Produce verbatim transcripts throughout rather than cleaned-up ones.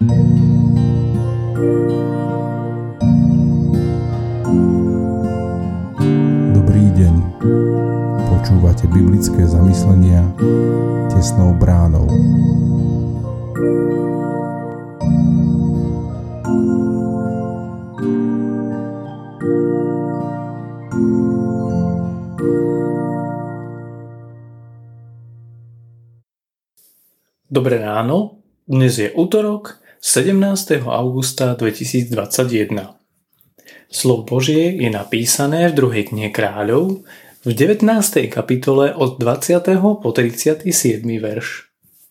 Dobrý deň. Počúvate biblické zamyslenia tesnou bránou. Dobré ráno, dnes je utorok, sedemnásteho augusta dvetisícdvadsaťjeden. Slovo Božie je napísané v druhej knihe Kráľov v devätnástej kapitole od dvadsiateho po tridsiaty siedmy verš.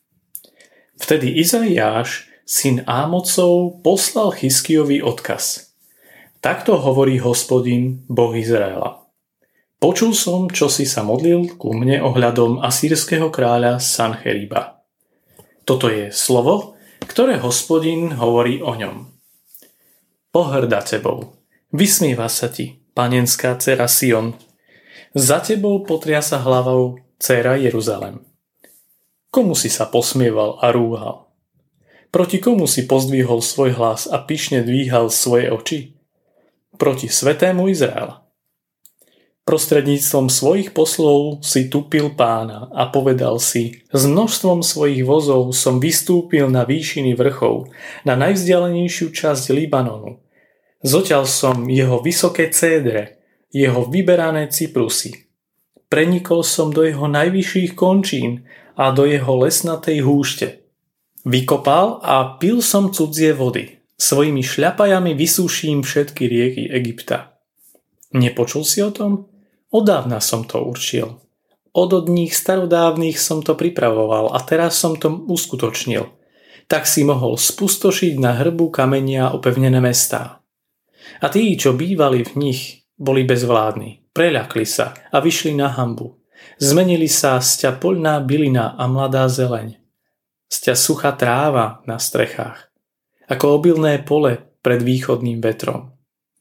Vtedy Izaiáš, syn Ámocov, poslal Chizkijovi odkaz. Takto hovorí Hospodin, Boh Izraela. Počul som, čo si sa modlil ku mne ohľadom asýrskeho kráľa Sancheriba. Toto je slovo, ktoré Hospodin hovorí o ňom. Pohŕda tebou, vysmieva sa ti, panenská dcera Sion. Za tebou potriasa hlavou dcera Jeruzalem. Komu si sa posmieval a rúhal? Proti komu si pozdvihol svoj hlas a pyšne dvíhal svoje oči? Proti svätému Izraela. Prostredníctvom svojich poslov si tupil Pána a povedal si: s množstvom svojich vozov som vystúpil na výšiny vrchov, na najvzdialenejšiu časť Libanonu. Zoťal som jeho vysoké cédre, jeho vyberané cyprusy. Prenikol som do jeho najvyšších končín a do jeho lesnatej húšte. Vykopal a pil som cudzie vody. Svojimi šľapajami vysúším všetky rieky Egypta. Nepočul si o tom? Odávna som to určil. Od dní starodávnych som to pripravoval a teraz som to uskutočnil. Tak si mohol spustošiť na hrbu kamenia opevnené mestá. A tí, čo bývali v nich, boli bezvládni, preľakli sa a vyšli na hanbu. Zmenili sa z ťa poľná bylina a mladá zeleň. Z ťa suchá tráva na strechách, ako obilné pole pred východným vetrom.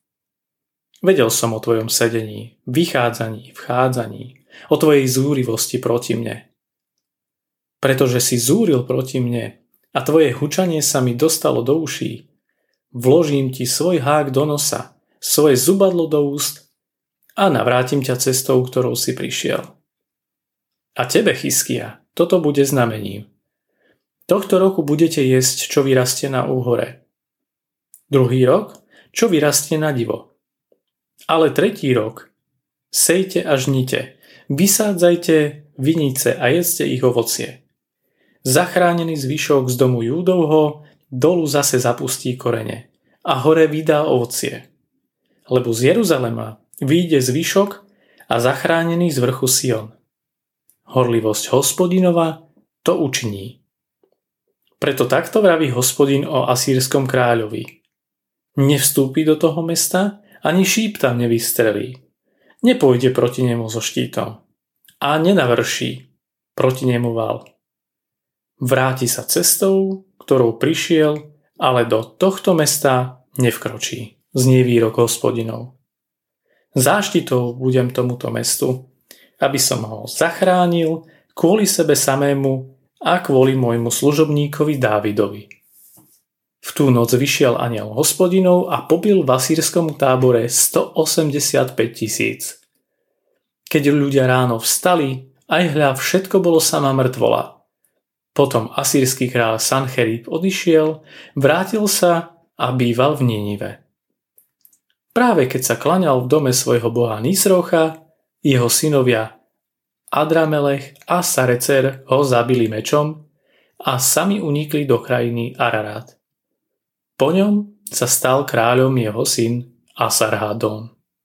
Vedel som o tvojom sedení, vychádzaní, vchádzaní, o tvojej zúrivosti proti mne. Pretože si zúril proti mne a tvoje hučanie sa mi dostalo do uší, vložím ti svoj hák do nosa, svoje zubadlo do úst a navrátim ťa cestou, ktorou si prišiel. A tebe, Chizkija, toto bude znamením. Tohto roku budete jesť, čo vyrastie na úhore. Druhý rok, čo vyrastie na divo. Ale tretí rok, sejte a žnite, vysádzajte vinice a jedzte ich ovocie. Zachránený zvyšok z domu Júdovho dolu zase zapustí korene a hore vydá ovocie. Lebo z Jeruzalema vyjde zvyšok a zachránený z vrchu Sion. Horlivosť Hospodinova to učiní. Preto takto vraví Hospodin o asýrskom kráľovi. Nevstúpi do toho mesta, ani šíp tam nevystrelí. Nepôjde proti nemu so štítom. A nenavrší proti nemu val. Vráti sa cestou, ktorou prišiel, ale do tohto mesta nevkročí. Znie výrok Hospodinov. Záštitou budem tomuto mestu, aby som ho zachránil kvôli sebe samému a kvôli môjmu služobníkovi Dávidovi. V tú noc vyšiel anjel Hospodinov a pobil v asýrskom tábore stoosemdesiatpäť tisíc. Keď ľudia ráno vstali, aj hľa všetko bolo sama mŕtvola. Potom asýrsky kráľ Sancherib odišiel, vrátil sa a býval v Ninive. Práve keď sa klaňal v dome svojho boha Nisrocha, jeho synovia Adramelech a Sarecer ho zabili mečom a sami unikli do krajiny Ararat. Po ňom sa stal kráľom jeho syn Asarhadón.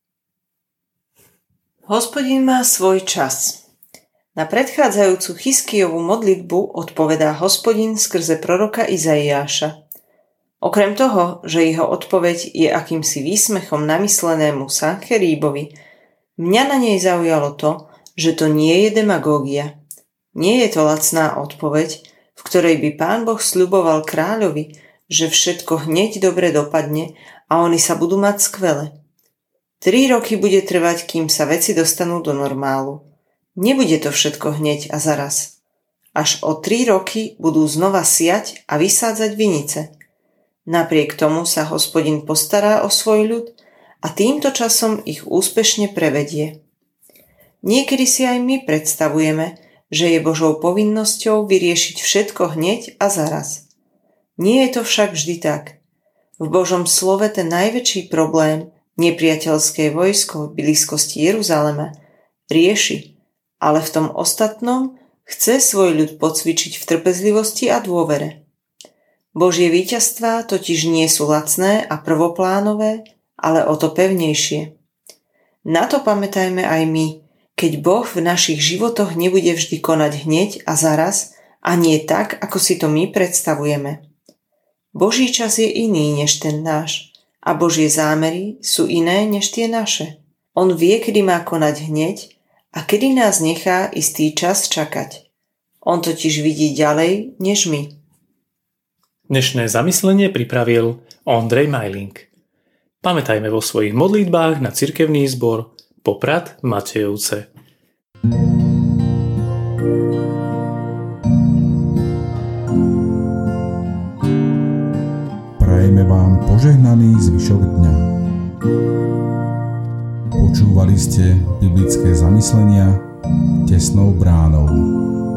Hospodin má svoj čas. Na predchádzajúcu Chizkijovú modlitbu odpovedá Hospodin skrze proroka Izaiáša. Okrem toho, že jeho odpoveď je akýmsi výsmechom namyslenému Sancheríbovi, mňa na nej zaujalo to, že to nie je demagógia. Nie je to lacná odpoveď, v ktorej by Pán Boh sľuboval kráľovi, že všetko hneď dobre dopadne a oni sa budú mať skvele. Tri roky bude trvať, kým sa veci dostanú do normálu. Nebude to všetko hneď a zaraz. Až o tri roky budú znova siať a vysádzať vinice. Napriek tomu sa Hospodin postará o svoj ľud a týmto časom ich úspešne prevedie. Niekedy si aj my predstavujeme, že je Božou povinnosťou vyriešiť všetko hneď a zaraz. Nie je to však vždy tak. V Božom slove ten najväčší problém, nepriateľské vojsko v blízkosti Jeruzalema, rieši, ale v tom ostatnom chce svoj ľud pocvičiť v trpezlivosti a dôvere. Božie víťazstvá totiž nie sú lacné a prvoplánové, ale o to pevnejšie. Na to pamätajme aj my, keď Boh v našich životoch nebude vždy konať hneď a zaraz a nie tak, ako si to my predstavujeme. Boží čas je iný než ten náš a Božie zámery sú iné než tie naše. On vie, kedy má konať hneď a kedy nás nechá istý čas čakať. On totiž vidí ďalej než my. Dnešné zamyslenie pripravil Ondrej Majling. Pamätajme vo svojich modlitbách na cirkevný zbor Poprad Matejovce. Prajeme vám požehnaný zvyšok dňa. Počúvali ste biblické zamyslenia Tesnou bránou.